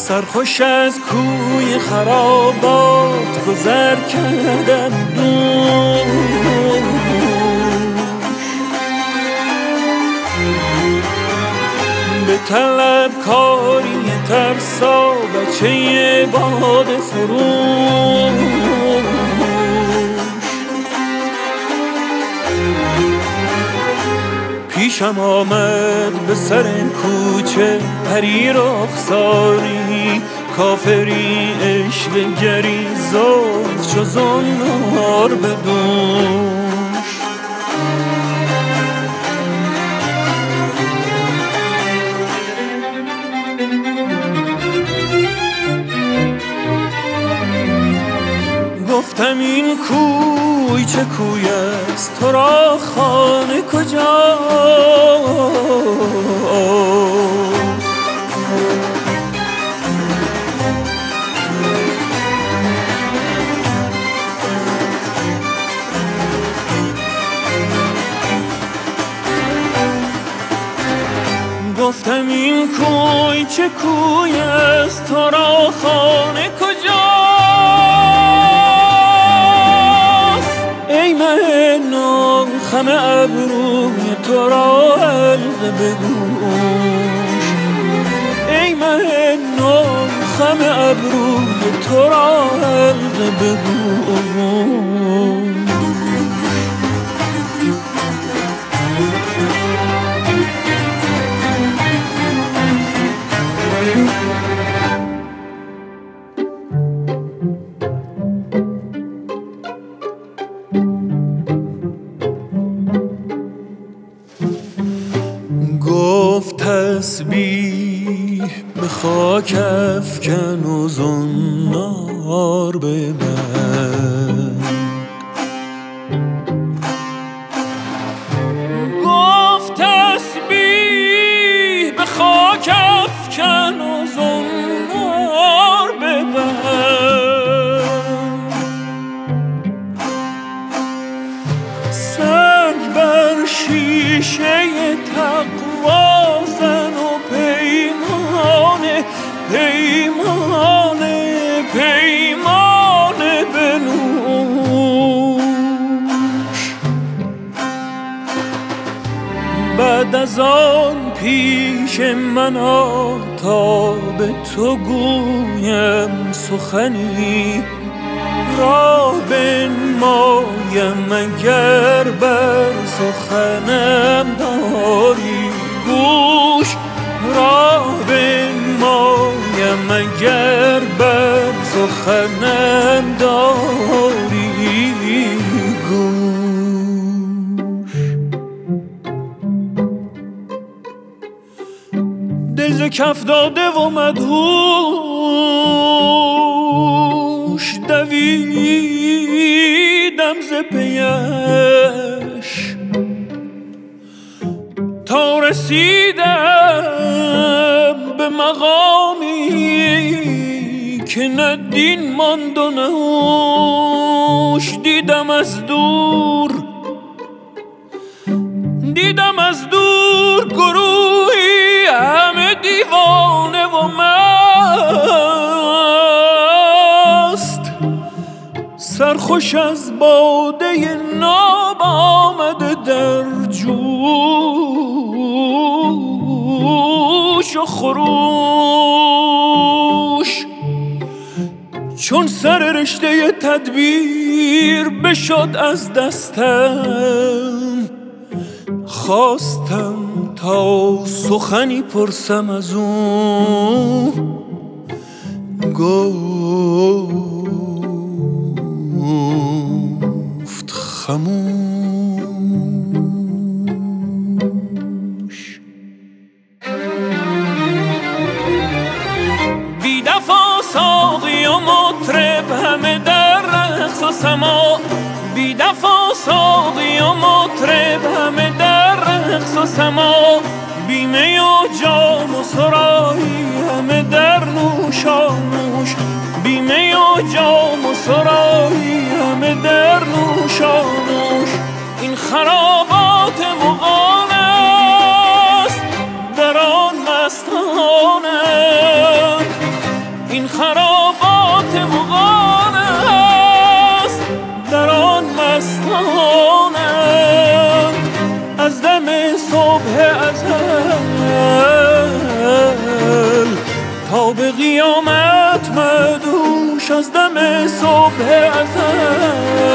سرخوش از کوی خرابات گذر کردم دوش. به طلب کاری ترسا بچه باد فروش. پیشم آمد به سر کوچه پری رخساری، کافری عشوه‌گری زلف چو زنار به دوش. گفتم این کوی چه کوی است، تو را خانه کجاست؟ گفتم این کوی چه کوی است، تو را خانه کجاست؟ ای مه نام خم ابروی تو را حلقه به گوش. ای مه نام خم ابروی تو را حلقه به گوش. گفت تسبیح به خاک افکن و زنار ببند. گفت تسبیح به خاک افکن و زنار ببند. سنگ بر شیشه تقوا زن و پیمانه بنوش. بعد از آن پیش من آ تا به تو گویم سخنی، راه بنمایم اگر بر سخنم داری گوش. راه بنمایم اگر بر سخنم داری گوش. دل ز کف داده و مدهوش دویدم ز پیش تا رسیدم به مقامی که نه دین ماند و نه هوش. دیدم از دور گروهی همه دیوانه و مست، سرخوش از باده ناب آمده در جوش و خروش. چون سر رشته تدبیر بشد از دستم، خواستم تا سخنی پرسم از او. گفت خموش. بی دفا ساقی و مطرب همه در رقص و سما، بی دفا ساقی و مطرب همه در رقص و سما، بیمه و جام و سرایی همه در نوشانوش. بیمه و جام و سرایی همه در نوشانوش. این خرابات مغان است در آن مستانند، صبح ازل تا به قیامت مدوش از دم صبح ازل.